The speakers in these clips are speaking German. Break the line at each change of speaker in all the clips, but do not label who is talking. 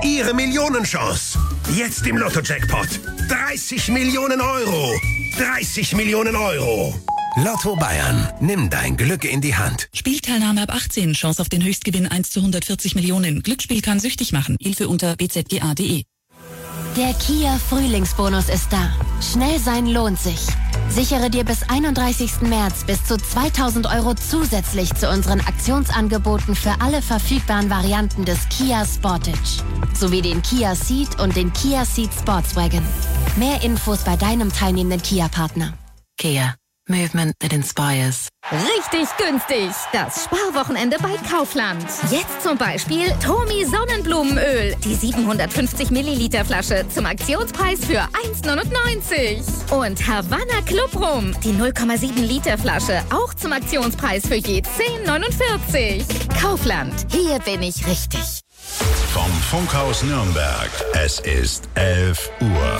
Ihre Millionenchance. Jetzt im Lotto-Jackpot. 30 Millionen Euro. 30 Millionen Euro. Lotto Bayern. Nimm dein Glück in die Hand.
Spielteilnahme ab 18. Chance auf den Höchstgewinn 1 zu 140 Millionen. Glücksspiel kann süchtig machen. Hilfe unter bzga.de.
Der Kia Frühlingsbonus ist da. Schnell sein lohnt sich. Sichere dir bis 31. März bis zu 2.000 Euro zusätzlich zu unseren Aktionsangeboten für alle verfügbaren Varianten des Kia Sportage. Sowie den Kia Ceed und den Kia Ceed Sportswagen. Mehr Infos bei deinem teilnehmenden Kia-Partner.
Kia. Movement that inspires.
Richtig günstig. Das Sparwochenende bei Kaufland. Jetzt zum Beispiel Tomi Sonnenblumenöl. Die 750 Milliliter Flasche zum Aktionspreis für 1,99. Und Havanna Club Rum. Die 0,7 Liter Flasche auch zum Aktionspreis für je 10,49. Kaufland. Hier bin ich richtig.
Vom Funkhaus Nürnberg. Es ist 11 Uhr.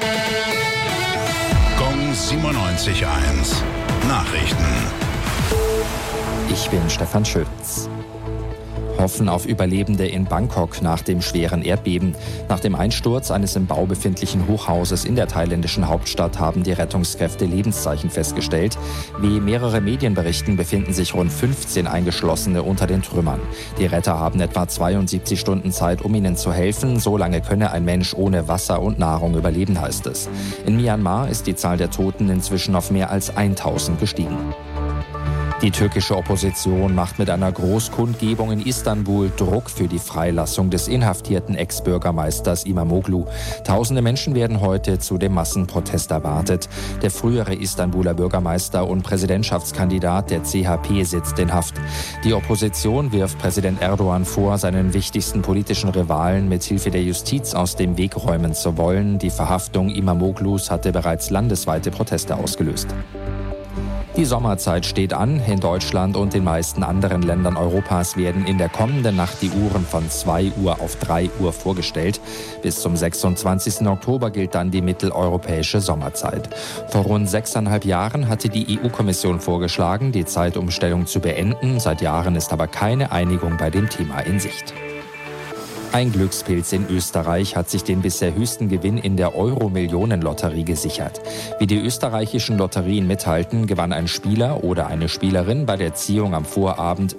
Gong 97.1. Nachrichten.
Ich bin Stefan Schütz. Hoffen auf Überlebende in Bangkok nach dem schweren Erdbeben. Nach dem Einsturz eines im Bau befindlichen Hochhauses in der thailändischen Hauptstadt haben die Rettungskräfte Lebenszeichen festgestellt. Wie mehrere Medien berichten, befinden sich rund 15 Eingeschlossene unter den Trümmern. Die Retter haben etwa 72 Stunden Zeit, um ihnen zu helfen. So lange könne ein Mensch ohne Wasser und Nahrung überleben, heißt es. In Myanmar ist die Zahl der Toten inzwischen auf mehr als 1000 gestiegen. Die türkische Opposition macht mit einer Großkundgebung in Istanbul Druck für die Freilassung des inhaftierten Ex-Bürgermeisters İmamoğlu. Tausende Menschen werden heute zu dem Massenprotest erwartet. Der frühere Istanbuler Bürgermeister und Präsidentschaftskandidat der CHP sitzt in Haft. Die Opposition wirft Präsident Erdogan vor, seinen wichtigsten politischen Rivalen mit Hilfe der Justiz aus dem Weg räumen zu wollen. Die Verhaftung İmamoğlu's hatte bereits landesweite Proteste ausgelöst. Die Sommerzeit steht an. In Deutschland und den meisten anderen Ländern Europas werden in der kommenden Nacht die Uhren von 2 Uhr auf 3 Uhr vorgestellt. Bis zum 26. Oktober gilt dann die mitteleuropäische Sommerzeit. Vor rund 6,5 Jahren hatte die EU-Kommission vorgeschlagen, die Zeitumstellung zu beenden. Seit Jahren ist aber keine Einigung bei dem Thema in Sicht. Ein Glückspilz in Österreich hat sich den bisher höchsten Gewinn in der Euro-Millionen-Lotterie gesichert. Wie die österreichischen Lotterien mithalten, gewann ein Spieler oder eine Spielerin bei der Ziehung am Vorabend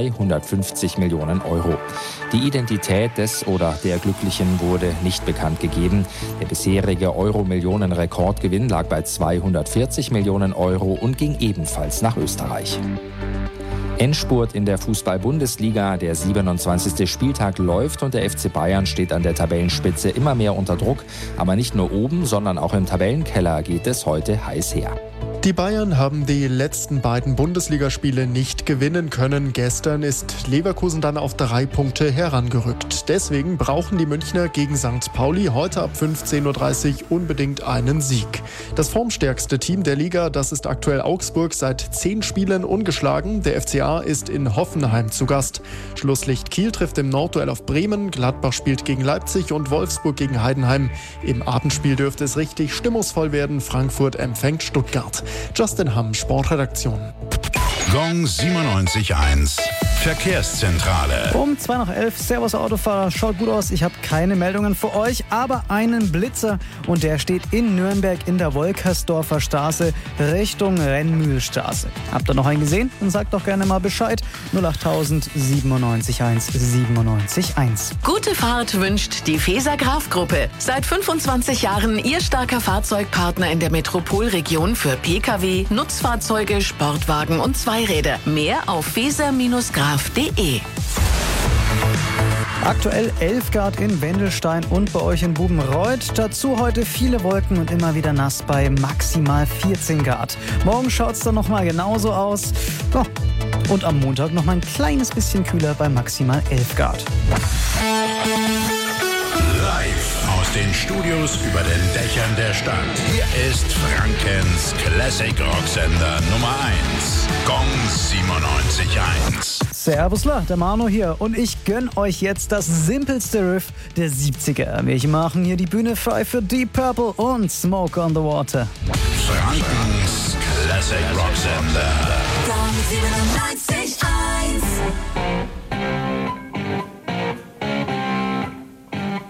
250 Millionen Euro. Die Identität des oder der Glücklichen wurde nicht bekannt gegeben. Der bisherige Euro-Millionen-Rekordgewinn lag bei 240 Millionen Euro und ging ebenfalls nach Österreich. Endspurt in der Fußball-Bundesliga. Der 27. Spieltag läuft und der FC Bayern steht an der Tabellenspitze immer mehr unter Druck. Aber nicht nur oben, sondern auch im Tabellenkeller geht es heute heiß her.
Die Bayern haben die letzten beiden Bundesligaspiele nicht gewinnen können. Gestern ist Leverkusen dann auf 3 Punkte herangerückt. Deswegen brauchen die Münchner gegen St. Pauli heute ab 15:30 Uhr unbedingt einen Sieg. Das formstärkste Team der Liga, das ist aktuell Augsburg, seit 10 Spielen ungeschlagen. Der FCA ist in Hoffenheim zu Gast. Schlusslicht Kiel trifft im Nordduell auf Bremen, Gladbach spielt gegen Leipzig und Wolfsburg gegen Heidenheim. Im Abendspiel dürfte es richtig stimmungsvoll werden. Frankfurt empfängt Stuttgart. Justin Hamm, Sportredaktion.
Gong 97.1. Verkehrszentrale.
Um 11:02. Servus Autofahrer, schaut gut aus. Ich habe keine Meldungen für euch, aber einen Blitzer. Und der steht in Nürnberg in der Wolkersdorfer Straße Richtung Rennmühlstraße. Habt ihr noch einen gesehen? Dann sagt doch gerne mal Bescheid. 08000 97 1 97 1.
Gute Fahrt wünscht die Feser Graf Gruppe. Seit 25 Jahren Ihr starker Fahrzeugpartner in der Metropolregion für Pkw, Nutzfahrzeuge, Sportwagen und Zweiräder. Mehr auf feser-graf.de.
Aktuell 11 Grad in Wendelstein und bei euch in Bubenreuth. Dazu heute viele Wolken und immer wieder nass bei maximal 14 Grad. Morgen schaut es dann nochmal genauso aus. Oh. Und am Montag nochmal ein kleines bisschen kühler bei maximal 11 Grad.
Live aus den Studios über den Dächern der Stadt. Hier ist Frankens Classic Rocksender Nummer 1. Gong 97.1.
Servusla, der Manu hier und ich gönn euch jetzt das simpelste Riff der 70er. Wir machen hier die Bühne frei für Deep Purple und Smoke on the Water.
Frankens Classic Rocksender.
Gong 97.1.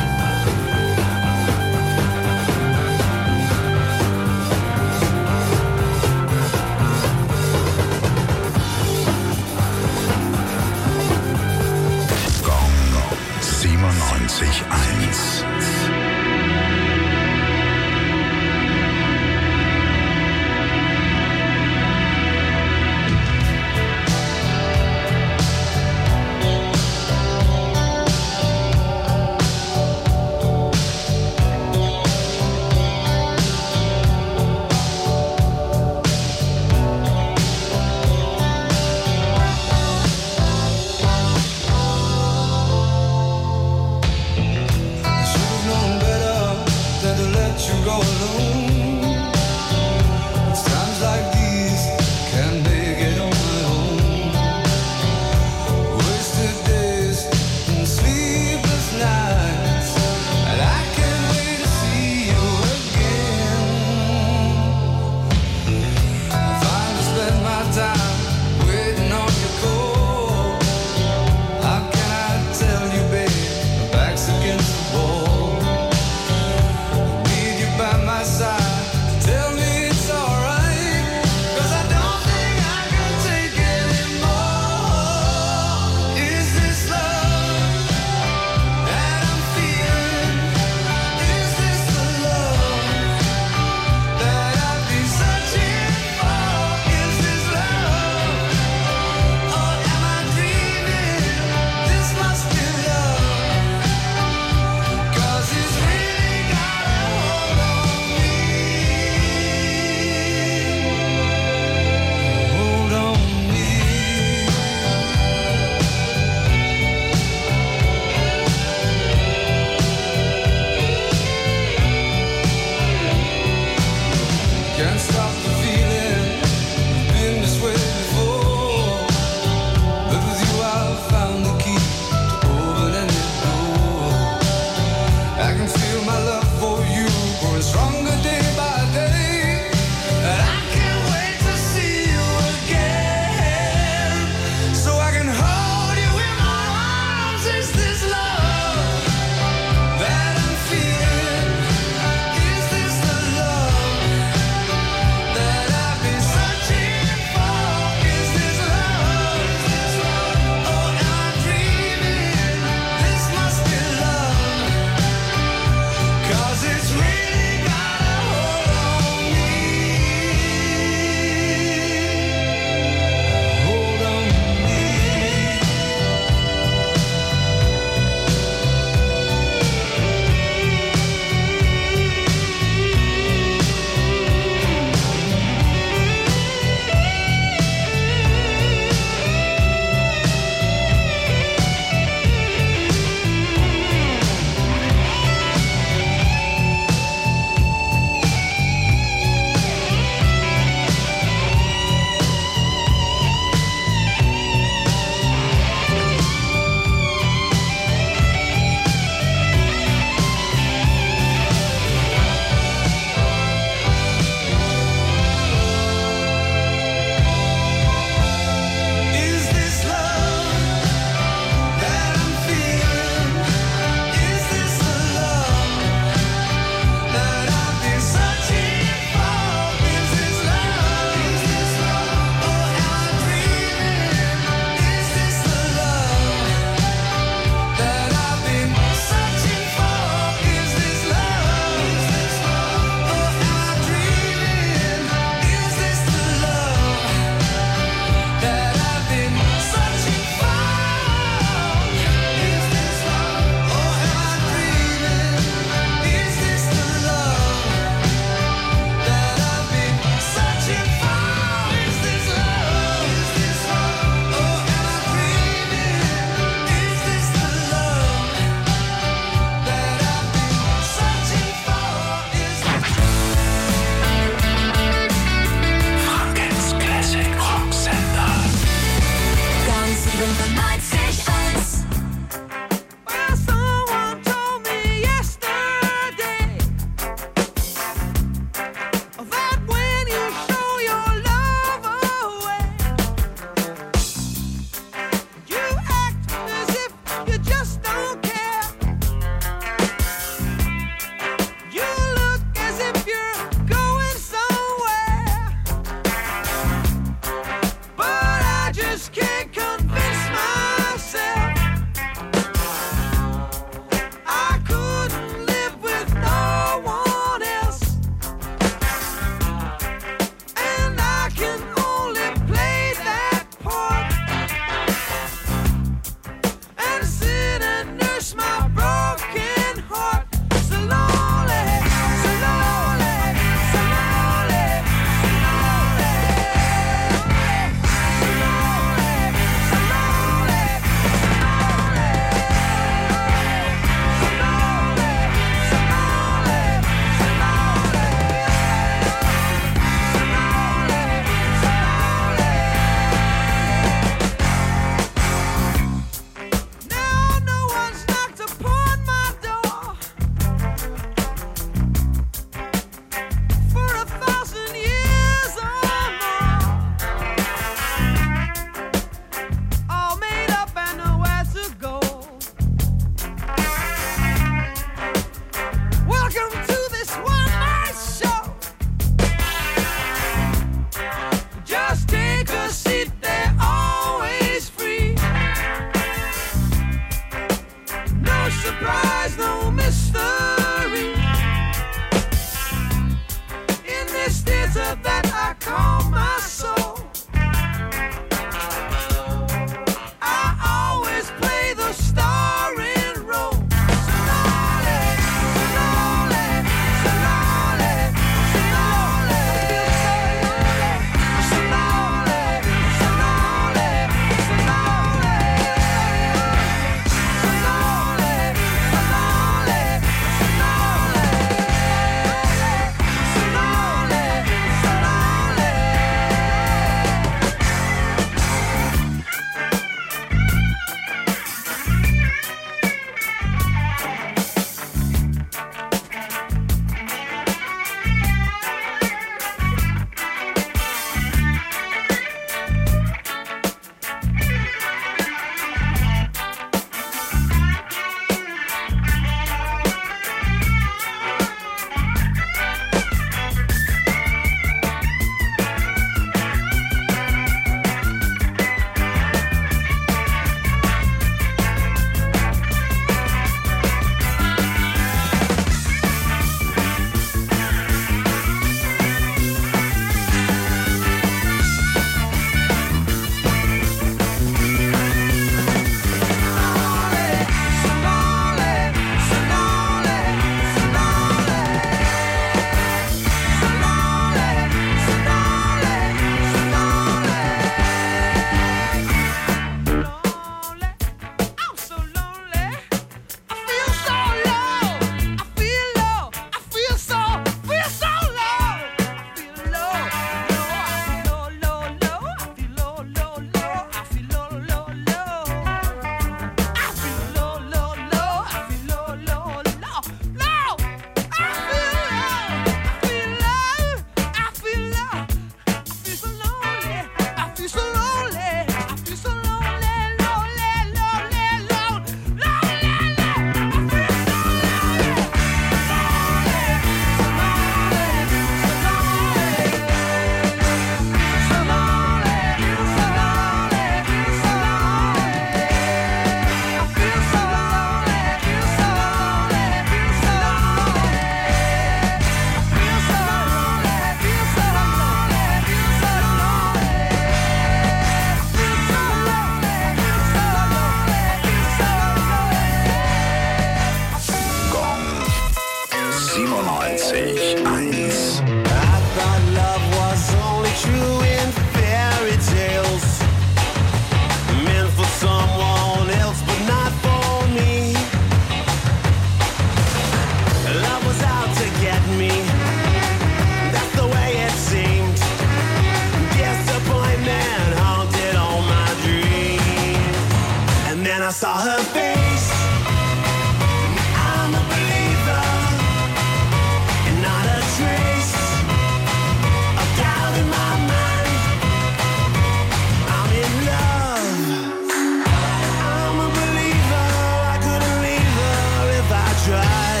saw her face. I'm a believer, and not a trace of doubt in my mind. I'm in love. I'm a believer. I couldn't leave her if I tried.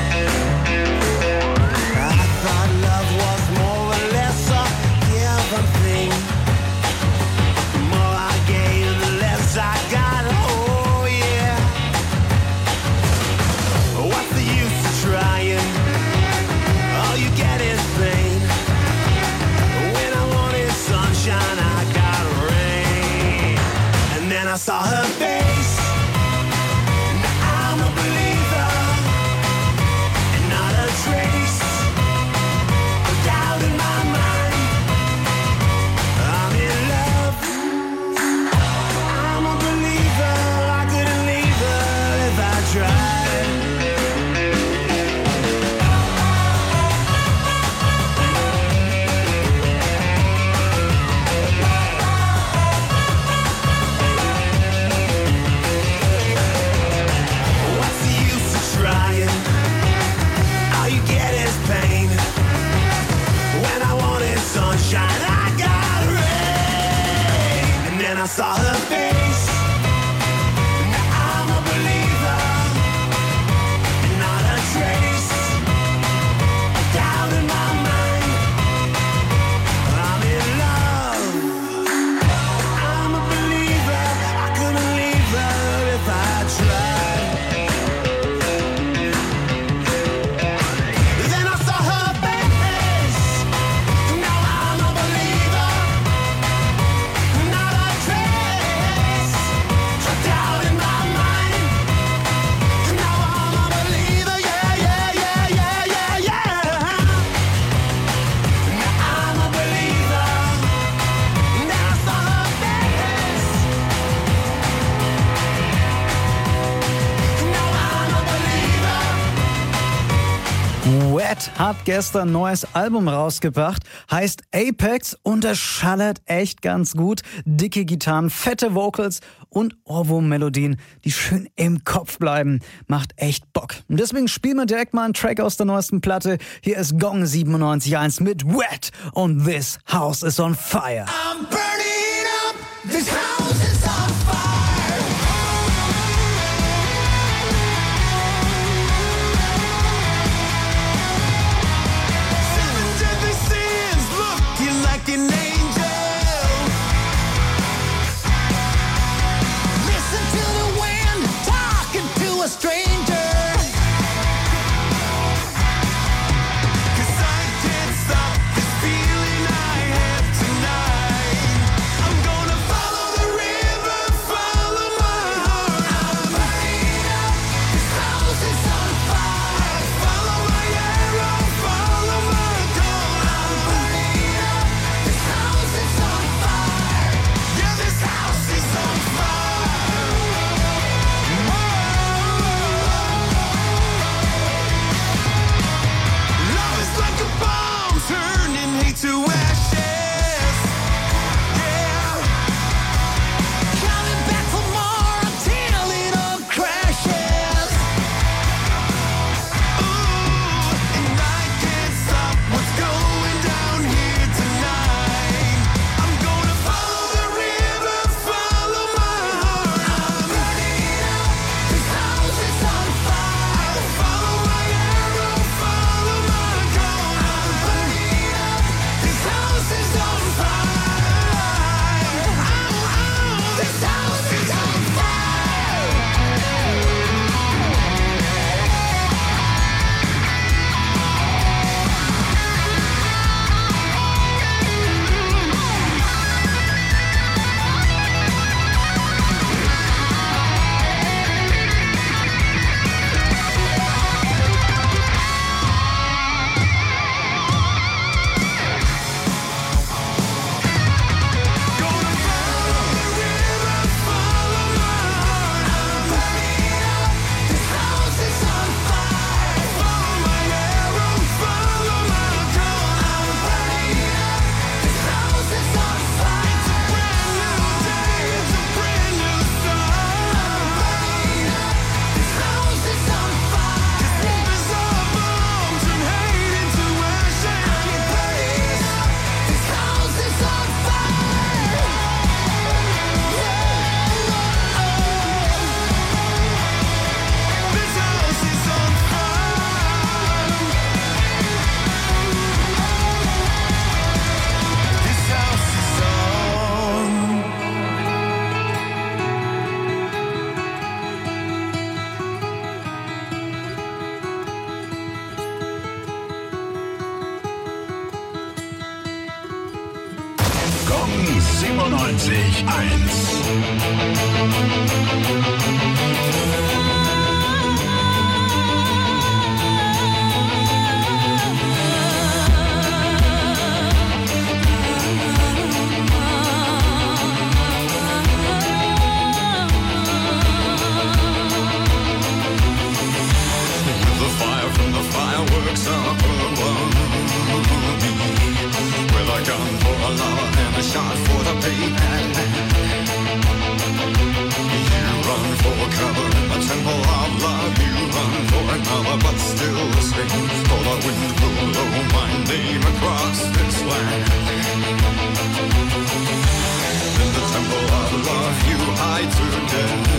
I thought love was more or less a given thing. The more I gave, the less I got. Oh yeah. What's the use of trying? All you get is pain. When I wanted sunshine, I got rain. And then I saw her face. Now I'm a believer, and not a trace of doubt in my mind. I'm in love. I'm a believer. I couldn't leave her if I tried. What's the use of trying? All you get is pain. When I wanted sunshine, I got rain. And then I saw her face. Now I'm a believer, and not a trace of doubt in my mind. I'm in love. I'm a believer. I couldn't leave her if I tried. Then I saw her face. Now I'm a believer, not a trace of doubt in my mind. Now I'm a believer, yeah, yeah, yeah, yeah, yeah, yeah. Now I'm a believer. Now I saw her face. Now I'm a believer.
Wet hat gestern ein neues Album rausgebracht, heißt Apex und es schallert echt ganz gut. Dicke Gitarren, fette Vocals und Ohrwurm-Melodien, die schön im Kopf bleiben. Macht echt Bock. Und deswegen spielen wir direkt mal einen Track aus der neuesten Platte. Hier ist Gong 97.1 mit Wet und This House is on Fire.
I'm burning up. This house is on fire. Seven deadly sins, looking like an angel. Listen to the wind, talking to a stranger. 'Cause I can't stop this feeling I have tonight. I'm gonna follow the river, follow my heart. I'm burning up, this house is on fire. Follow my arrow, follow my call. I'm burning up, this house
Gong 97.1.
Fireworks up above me, with a gun for a lover and a shot for the payment. You run for cover in the temple of love. You run for another, but still the same. For the wind will blow my name across this land. In the temple of love, you hide together,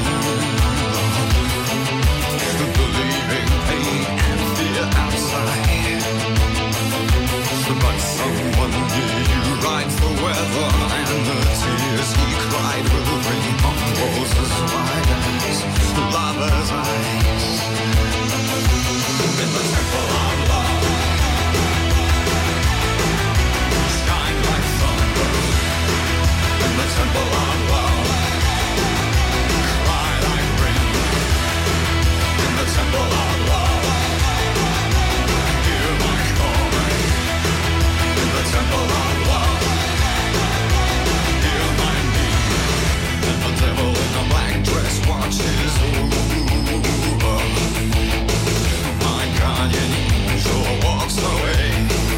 believing pain and fear outside. But someone near you rides the weather, and the tears he cried will rain on walls as wide as lover's eyes. In the temple of love, shine like thunder. In the temple of love, cry like rain. In the temple of love, hear my calling. In the temple of love, hear my need. And the devil in a black dress watches over. My guardian angel walks away.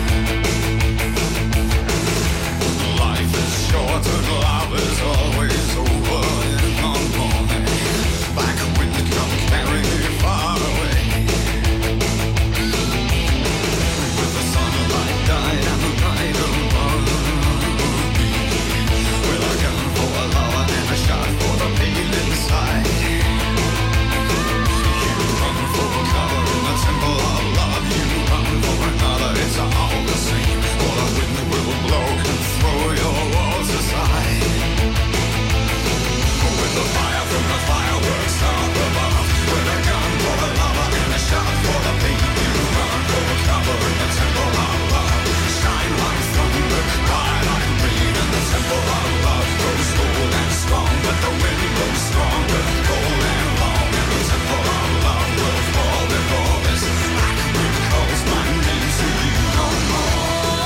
Life is short and love is always over. In the morning, black wind come carry me far away. With the sunlight died and the night above me, with a gun for a lover and a shot for the pain inside. You run for cover in the temple of love. You run for another, it's all the same. For the wind will blow and throw your walls aside. With the fire from the fireworks up above, with a gun for a lover and a shot for the pain. You run for cover in the temple of love. Shine like thunder, cry like rain. And the temple of love grows cold and strong, but the wind blows stronger, cold and long. And the temple of love will fall before this black wind calls my name to you no more.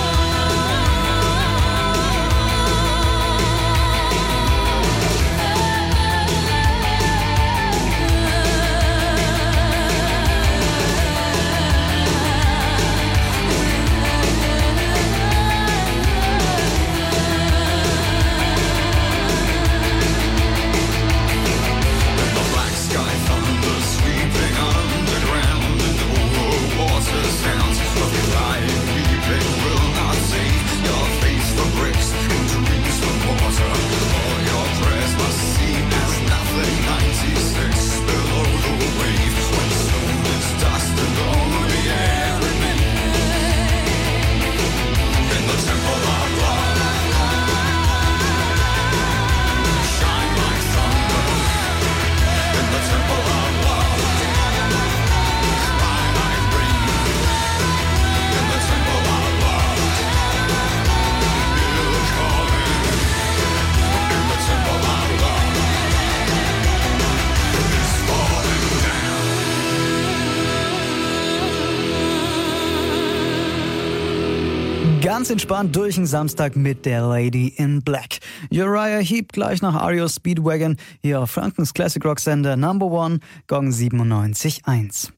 Ganz entspannt durch den Samstag mit der Lady in Black. Uriah Heep gleich nach REO Speedwagon hier auf Frankens Classic Rock Sender Number One, Gong 97.1.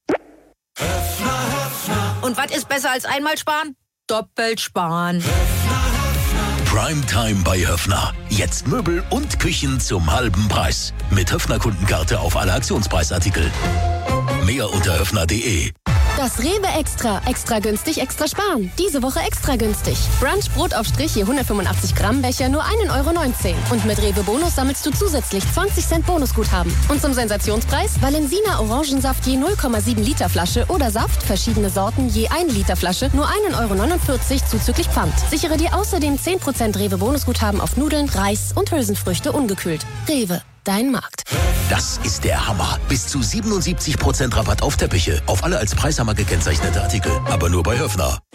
Und was ist besser als einmal sparen? Doppelt sparen.
Primetime bei Höffner. Jetzt Möbel und Küchen zum halben Preis. Mit Höffner-Kundenkarte auf alle Aktionspreisartikel. Mehr unter höffner.de.
Das Rewe Extra. Extra günstig, extra sparen. Diese Woche extra günstig. Brunch Brotaufstrich je 185 Gramm Becher nur 1,19 €. Und mit Rewe Bonus sammelst du zusätzlich 20 Cent Bonusguthaben. Und zum Sensationspreis Valensina Orangensaft je 0,7 Liter Flasche oder Saft, verschiedene Sorten je 1 Liter Flasche, nur 1,49 € zuzüglich Pfand. Sichere dir außerdem 10% Rewe Bonusguthaben auf Nudeln, Reis und Hülsenfrüchte ungekühlt. Rewe. Dein Markt.
Das ist der Hammer. Bis zu 77% Rabatt auf Teppiche. Auf alle als Preishammer gekennzeichnete Artikel. Aber nur bei Höffner.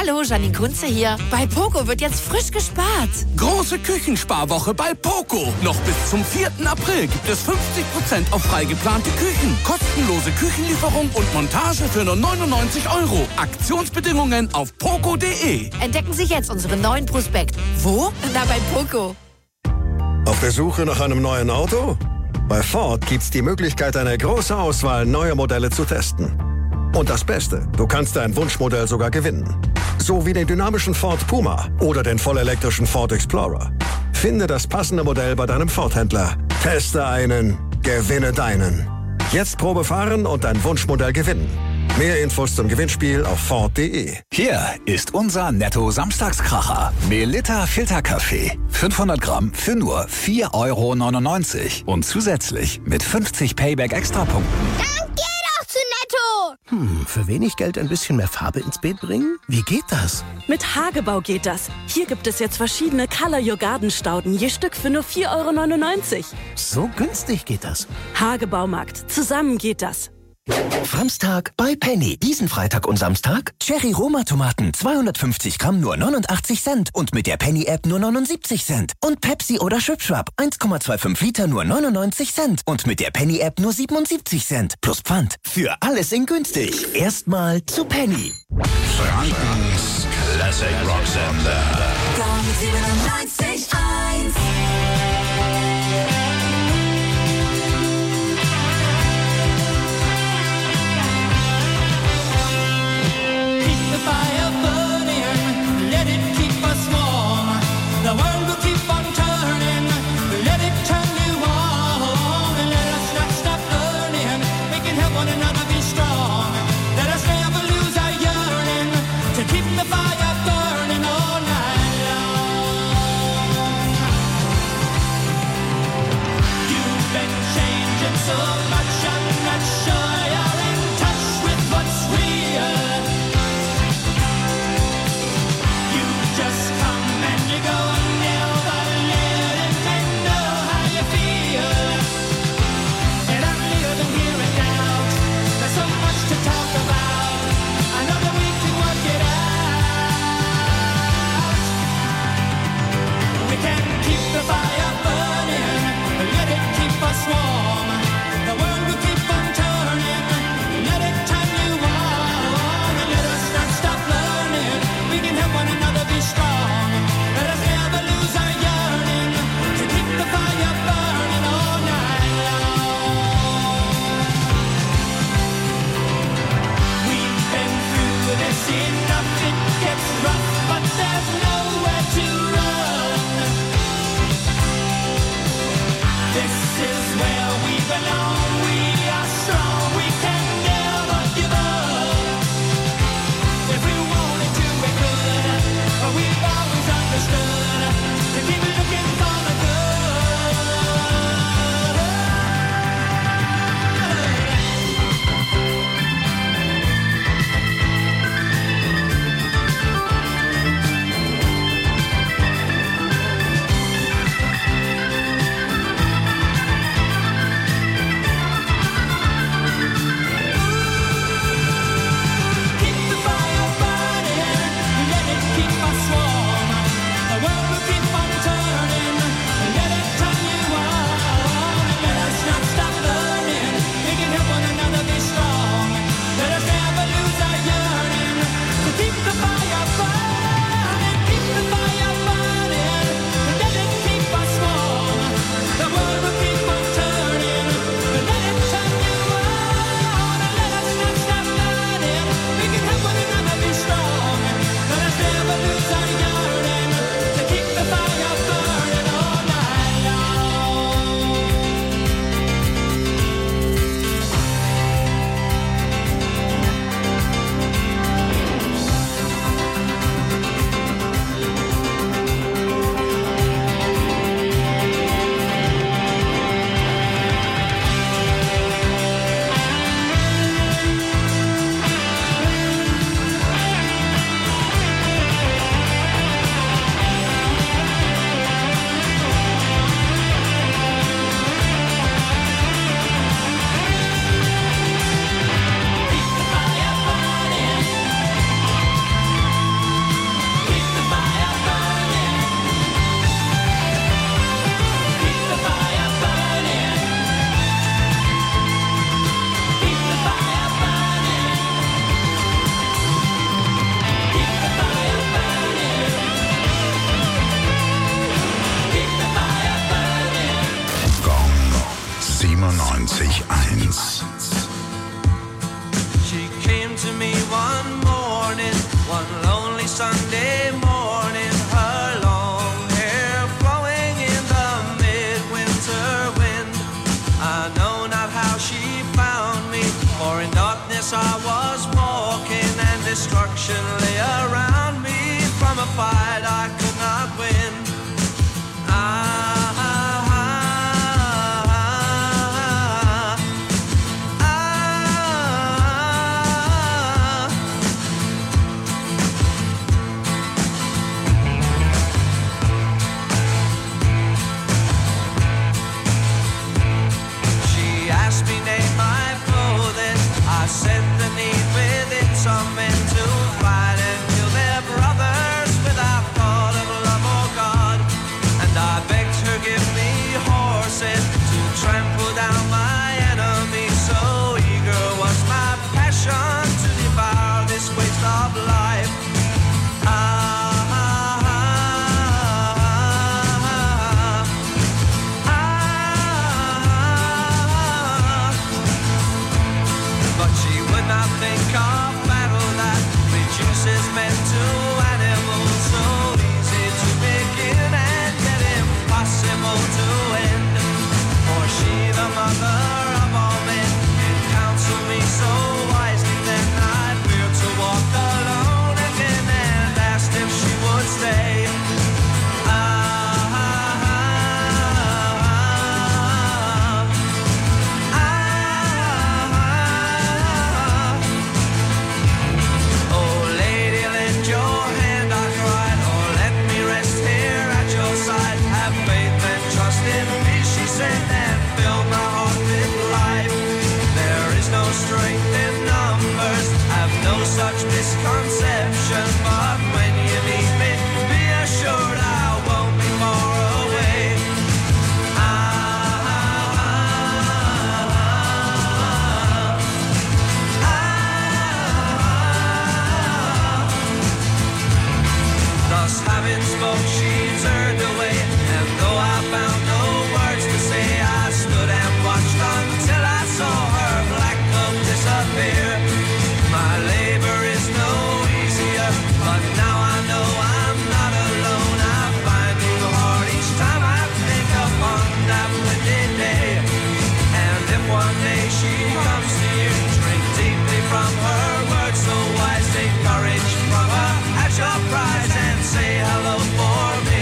Hallo, Janine Kunze hier. Bei Poco wird jetzt frisch gespart.
Große Küchensparwoche bei Poco. Noch bis zum 4. April gibt es 50% auf frei geplante Küchen. Kostenlose Küchenlieferung und Montage für nur 99 €. Aktionsbedingungen auf poco.de.
Entdecken Sie jetzt unseren neuen Prospekt. Wo? Na, bei Poco.
Auf der Suche nach einem neuen Auto? Bei Ford gibt's die Möglichkeit, eine große Auswahl neuer Modelle zu testen. Und das Beste, du kannst dein Wunschmodell sogar gewinnen. So wie den dynamischen Ford Puma oder den vollelektrischen Ford Explorer. Finde das passende Modell bei deinem Ford-Händler. Teste einen, gewinne deinen. Jetzt Probe fahren und dein Wunschmodell gewinnen. Mehr Infos zum Gewinnspiel auf Ford.de.
Hier ist unser Netto-Samstagskracher. Melita Filterkaffee. 500 Gramm für nur 4,99 €. Und zusätzlich mit 50 Payback-Extrapunkten.
Dann geh doch zu Netto!
Für wenig Geld ein bisschen mehr Farbe ins Beet bringen? Wie geht das?
Mit Hagebau geht das. Hier gibt es jetzt verschiedene Color Your Garden Stauden, je Stück für nur 4,99 €.
So günstig geht das.
Hagebaumarkt. Zusammen geht das.
Samstag bei Penny. Diesen Freitag und Samstag Cherry Roma Tomaten 250 Gramm nur 89 Cent und mit der Penny App nur 79 Cent. Und Pepsi oder Schwipschwap 1,25 Liter nur 99 Cent und mit der Penny App nur 77 Cent. Plus Pfand. Für alles in günstig. Erstmal zu Penny.
Frankens Classic Rocksender.
Gong 97.1.
Fire burning, let it keep us warm. The world will keep on turning, let it turn you on. And let us not stop learning, we can help one another be strong. Let us never lose our yearning, to keep the fire burning all night long. reason and fill my heart with life. There is no strength in numbers, have no such misconception, but when you meet me, be assured I won't be far away. Thus having spoke, she turned away, and though I found no words to say, I stood and watched until I saw her black cloak disappear. My labor is no easier, but now I know I'm not alone. I find new heart each time I think upon that windy day. And if one day she comes to you, drink deeply from her words so wise, take courage from her at your prize and say hello for me.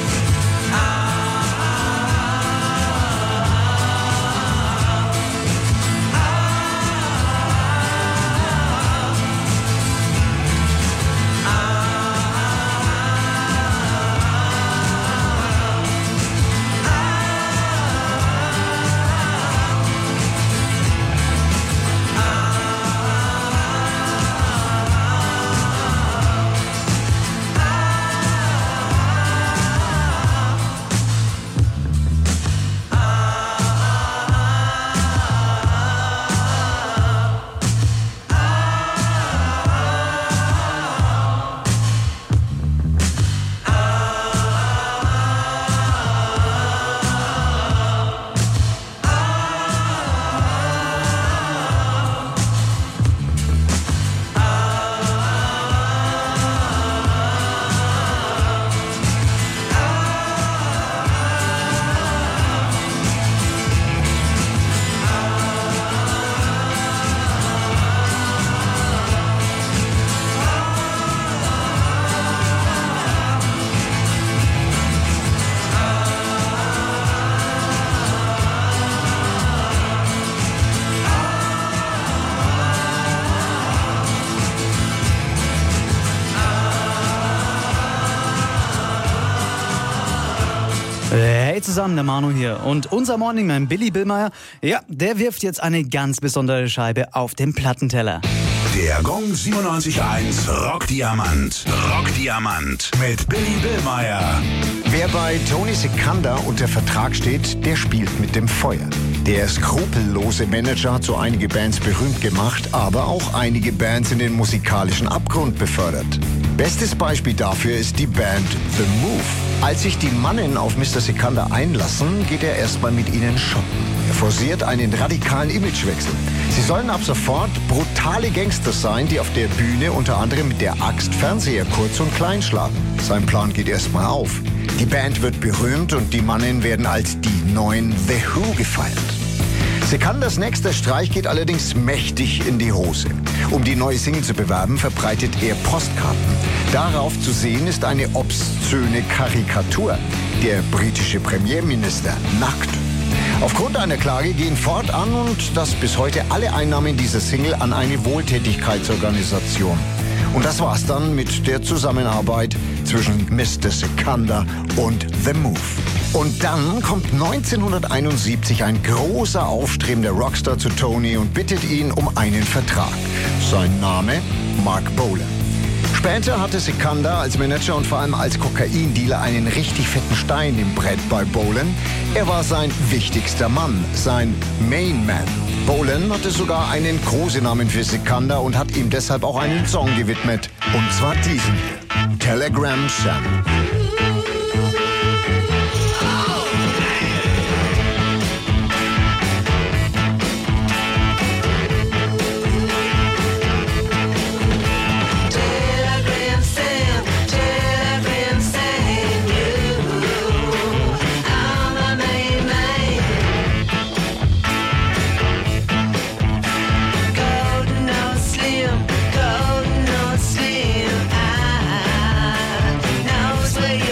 Hey zusammen, der Manu hier. Und unser Morningman Billy Billmeyer, ja, der wirft jetzt eine ganz besondere Scheibe auf den Plattenteller.
Der Gong 97.1 Rockdiamant. Rockdiamant mit Billy Billmeyer.
Wer bei Tony Secunda unter Vertrag steht, der spielt mit dem Feuer. Der skrupellose Manager hat so einige Bands berühmt gemacht, aber auch einige Bands in den musikalischen Abgrund befördert. Bestes Beispiel dafür ist die Band The Move. Als sich die Mannen auf Mr. Secunda einlassen, geht er erstmal mit ihnen shoppen. Er forciert einen radikalen Imagewechsel. Sie sollen ab sofort brutale Gangster sein, die auf der Bühne unter anderem mit der Axt Fernseher kurz und klein schlagen. Sein Plan geht erstmal auf. Die Band wird berühmt und die Mannen werden als die neuen The Who gefeiert. Secundas nächster Streich geht allerdings mächtig in die Hose. Um die neue Single zu bewerben, verbreitet er Postkarten. Darauf zu sehen ist eine obszöne Karikatur. Der britische Premierminister nackt. Aufgrund einer Klage gehen fortan und das bis heute alle Einnahmen dieser Single an eine Wohltätigkeitsorganisation. Und das war's dann mit der Zusammenarbeit zwischen Mr. Secunda und The Move. Und dann kommt 1971 ein großer aufstrebender Rockstar zu Tony und bittet ihn um einen Vertrag. Sein Name? Mark Bolan. Später hatte Secunda als Manager und vor allem als Kokaindealer einen richtig fetten Stein im Brett bei Bolan. Er war sein wichtigster Mann, sein Main Man. Bolan hatte sogar einen Kosenamen für Secunda und hat ihm deshalb auch einen Song gewidmet. Und zwar diesen hier, Telegram Sam.
Where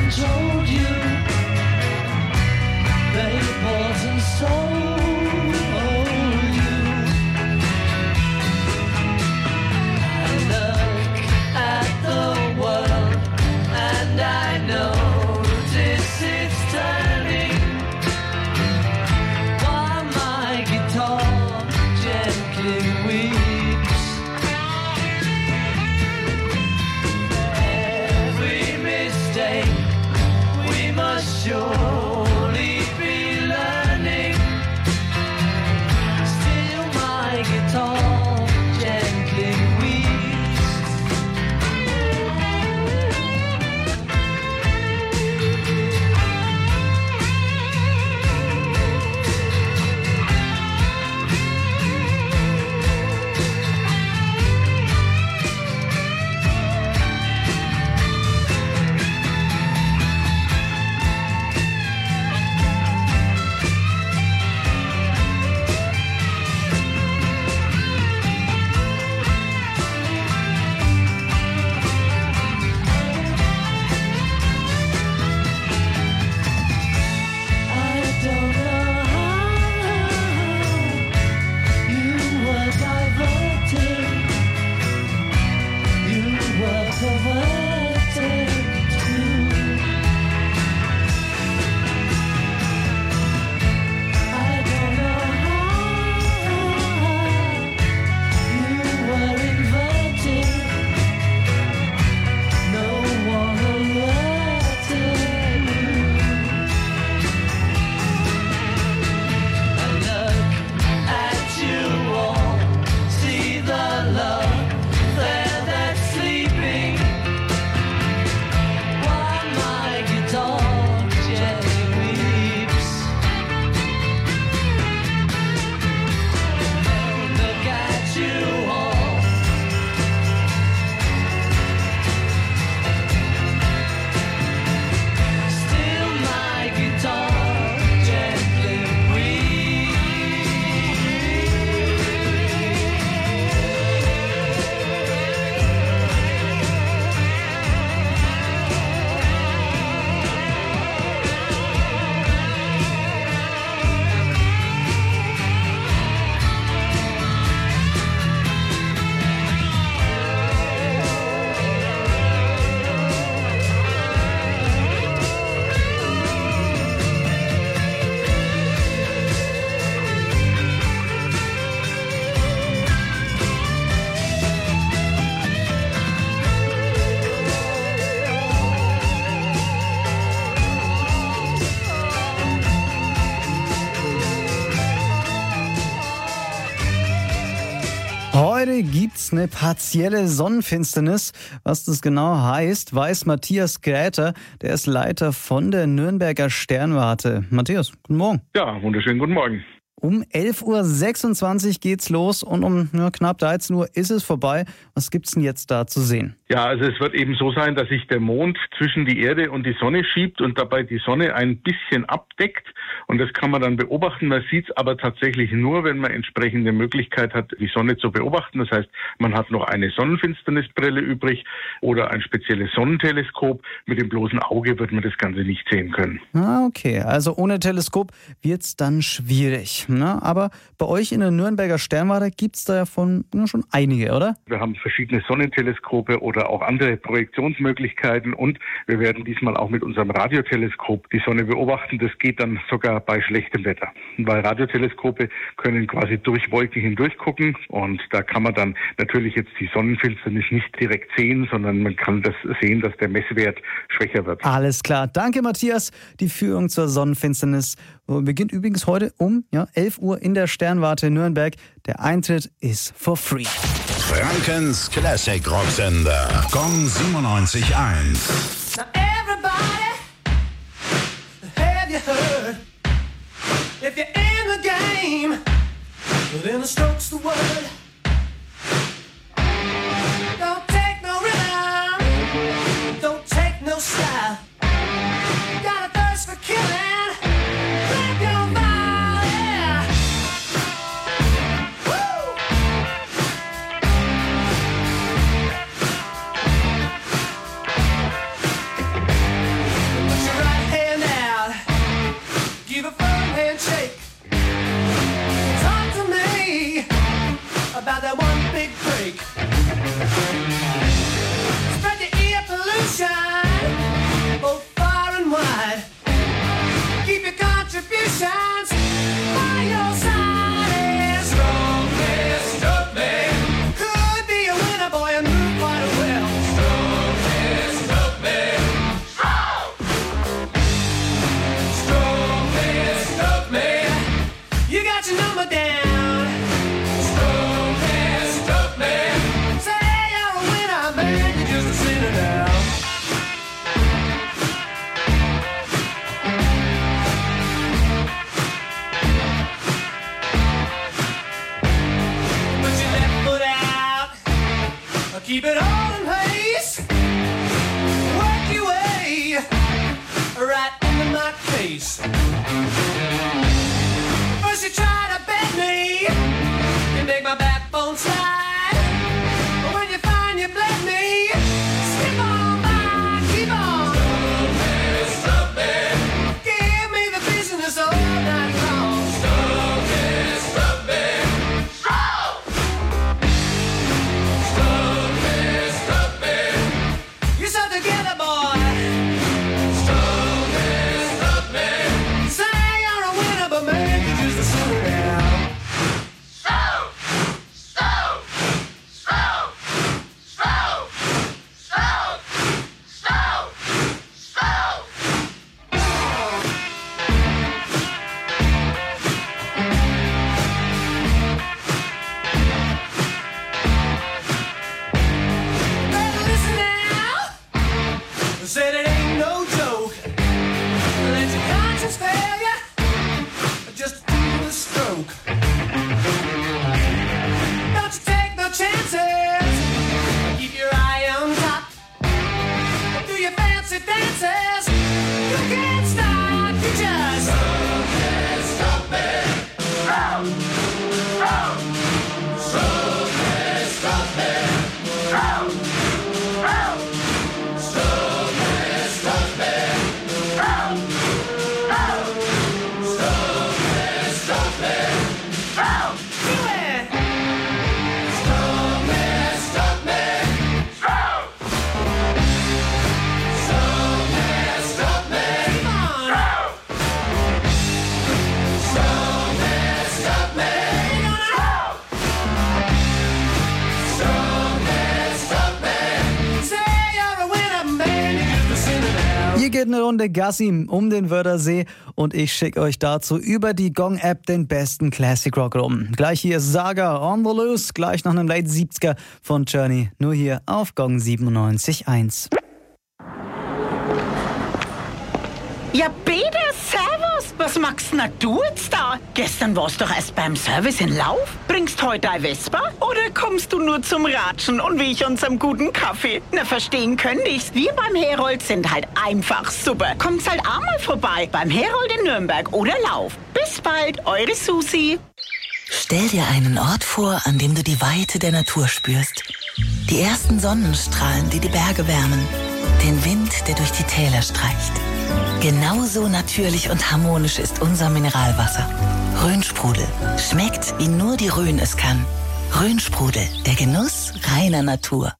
told you they bought and sold you. I look at the world and I notice it's turning while my guitar gently weeps. Every mistake we must surely be learning. Still my guitar gently weeps.
Heute gibt's eine partielle Sonnenfinsternis. Was das genau heißt, weiß Matthias Gräter. Der ist Leiter von der Nürnberger Sternwarte. Matthias, guten Morgen.
Ja, wunderschönen guten Morgen.
Um 11.26 Uhr geht's los und um knapp 13 Uhr ist es vorbei. Was gibt's denn jetzt da zu sehen?
Ja, also es wird eben so sein, dass sich der Mond zwischen die Erde und die Sonne schiebt und dabei die Sonne ein bisschen abdeckt. Und das kann man dann beobachten. Man sieht es aber tatsächlich nur, wenn man entsprechende Möglichkeit hat, die Sonne zu beobachten. Das heißt, man hat noch eine Sonnenfinsternisbrille übrig oder ein spezielles Sonnenteleskop. Mit dem bloßen Auge wird man das Ganze nicht sehen können.
Ah, okay. Also ohne Teleskop wird's dann schwierig. Na, aber bei euch in der Nürnberger Sternwarte gibt's da ja schon einige, oder?
Wir haben verschiedene Sonnenteleskope oder auch andere Projektionsmöglichkeiten und wir werden diesmal auch mit unserem Radioteleskop die Sonne beobachten. Das geht dann sogar bei schlechtem Wetter. Weil Radioteleskope können quasi durch Wolken hindurch gucken und da kann man dann natürlich jetzt die Sonnenfinsternis nicht direkt sehen, sondern man kann das sehen, dass der Messwert schwächer wird.
Alles klar. Danke, Matthias. Die Führung zur Sonnenfinsternis beginnt übrigens heute um 11 Uhr in der Sternwarte Nürnberg. Der Eintritt ist for free.
Frankens Classic Rocksender. Gong 97.1.
Now everybody, have you heard? If you're in the game, then the stroke's the word. Don't take no rhythm, don't take no style. Got a thirst for killing, grab your vial, yeah. Woo! Keep it all in place. Work your way right into my face. First you try to bend me, you make my backbone slide. But when you find you bled me, skip on by, keep on. Stop it. Give me the business all night long. Stop it, stop it. Stop! Stop it, stop it. You're so together, boy. Stop it, stop it. Say you're a winner, but maybe you're just a sinner now. Stop! Stop! Stop! Stop! Stop! Stop! Stop! Better listen now. Said it ain't no joke. Let your conscience fail ya. Just do the stroke. Don't you take no chances. Keep your eye on top. Do your fancy dances. You can't stop. You just stop it. Stop it. Stop. Stop. Stop it. Stop it. Stop. Stop. Stop it. Stop it. Stop. Stop. Stop it. Stop it. Stop. Do it. Stop it. Stop it. Stop. Stop it. Stop it. Come on. Stop it. Stop it. Ain't gonna stop. Stop it. Stop it. Say you're a winner, man. You're just a sinner now.
Hier geht eine Runde Gassi um den Wörthersee und ich schicke euch dazu über die Gong-App den besten Classic Rock rum. Gleich hier ist Saga on the Loose, gleich nach einem Late 70er von Journey, nur hier auf Gong 97.1.
Ja, bitte, servus. Was machst denn du jetzt da? Gestern warst du doch erst beim Service in Lauf. Bringst heute dein Vespa? Oder kommst du nur zum Ratschen und wie ich unserem guten Kaffee? Na, verstehen könnte ich's. Wir beim Herold sind halt einfach super. Kommt's halt auch mal vorbei. Beim Herold in Nürnberg oder Lauf. Bis bald, eure Susi.
Stell dir einen Ort vor, an dem du die Weite der Natur spürst. Die ersten Sonnenstrahlen, die die Berge wärmen. Den Wind, der durch die Täler streicht. Genauso natürlich und harmonisch ist unser Mineralwasser. Rhönsprudel. Schmeckt, wie nur die Rhön es kann. Rhönsprudel, der Genuss reiner Natur.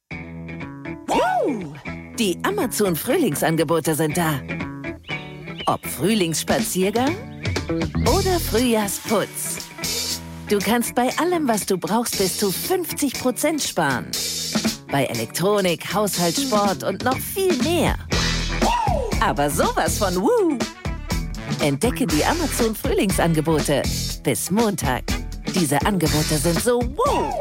Die Amazon-Frühlingsangebote sind da. Ob Frühlingsspaziergang oder Frühjahrsputz. Du kannst bei allem, was du brauchst, bis zu 50% sparen. Bei Elektronik, Haushalt, Sport und noch viel mehr. Aber sowas von Woo! Entdecke die Amazon-Frühlingsangebote bis Montag. Diese Angebote sind so Woo!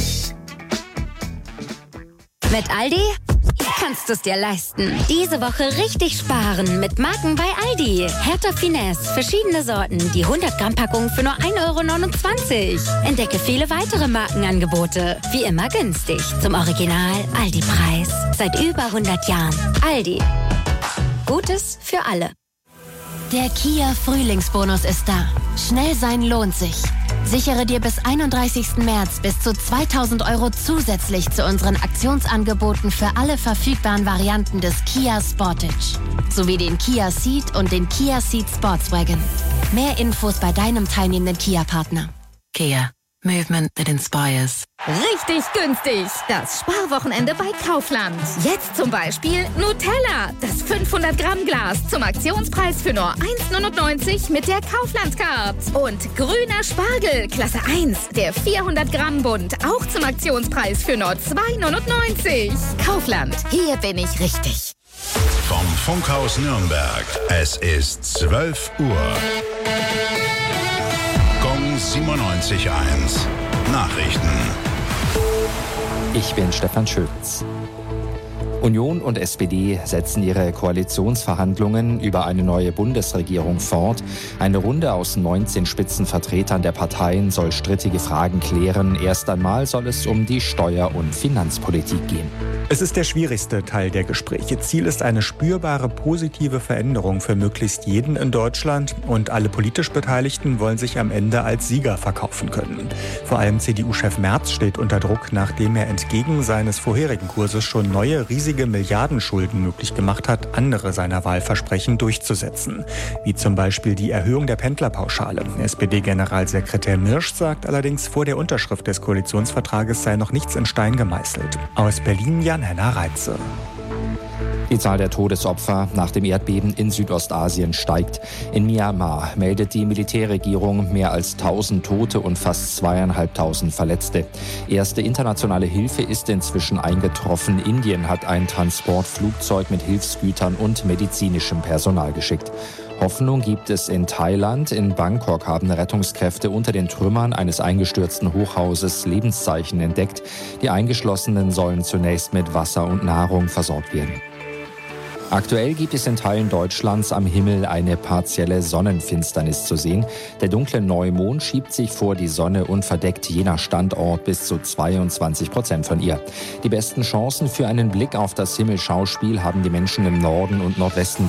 Mit Aldi kannst du es dir leisten. Diese Woche richtig sparen mit Marken bei Aldi. Hertha Finesse, verschiedene Sorten, die 100-Gramm-Packung für nur 1,29 €. Entdecke viele weitere Markenangebote. Wie immer günstig. Zum Original Aldi-Preis. Seit über 100 Jahren. Aldi. Gutes für alle. Der Kia Frühlingsbonus ist da. Schnell sein lohnt sich. Sichere dir bis 31. März bis zu 2.000 € zusätzlich zu unseren Aktionsangeboten für alle verfügbaren Varianten des Kia Sportage. Sowie den Kia Ceed und den Kia Ceed Sportswagen. Mehr Infos bei deinem teilnehmenden Kia-Partner.
Kia. Movement that inspires.
Richtig günstig. Das Sparwochenende bei Kaufland. Jetzt zum Beispiel Nutella. Das 500-Gramm-Glas zum Aktionspreis für nur 1,99 € mit der Kaufland-Card. Und grüner Spargel, Klasse 1. Der 400-Gramm-Bund. Auch zum Aktionspreis für nur 2,99 €. Kaufland. Hier bin ich richtig.
Vom Funkhaus Nürnberg. Es ist 12 Uhr. Gong 97.1. Nachrichten.
Ich bin Stefan Schütz. Union und SPD setzen ihre Koalitionsverhandlungen über eine neue Bundesregierung fort. Eine Runde aus 19 Spitzenvertretern der Parteien soll strittige Fragen klären. Erst einmal soll es um die Steuer- und Finanzpolitik gehen.
Es ist der schwierigste Teil der Gespräche. Ziel ist eine spürbare positive Veränderung für möglichst jeden in Deutschland. Und alle politisch Beteiligten wollen sich am Ende als Sieger verkaufen können. Vor allem CDU-Chef Merz steht unter Druck, nachdem er entgegen seines vorherigen Kurses schon neue riesige Milliardenschulden möglich gemacht hat, andere seiner Wahlversprechen durchzusetzen. Wie zum Beispiel die Erhöhung der Pendlerpauschale. SPD-Generalsekretär Mirsch sagt allerdings, vor der Unterschrift des Koalitionsvertrages sei noch nichts in Stein gemeißelt. Aus Berlin Jan-Henner Reitze.
Die Zahl der Todesopfer nach dem Erdbeben in Südostasien steigt. In Myanmar meldet die Militärregierung mehr als 1000 Tote und fast 2500 Verletzte. Erste internationale Hilfe ist inzwischen eingetroffen. Indien hat ein Transportflugzeug mit Hilfsgütern und medizinischem Personal geschickt. Hoffnung gibt es in Thailand. In Bangkok haben Rettungskräfte unter den Trümmern eines eingestürzten Hochhauses Lebenszeichen entdeckt. Die Eingeschlossenen sollen zunächst mit Wasser und Nahrung versorgt werden. Aktuell gibt es in Teilen Deutschlands am Himmel eine partielle Sonnenfinsternis zu sehen. Der dunkle Neumond schiebt sich vor die Sonne und verdeckt je nach Standort bis zu 22% von ihr. Die besten Chancen für einen Blick auf das Himmelschauspiel haben die Menschen im Norden und Nordwesten.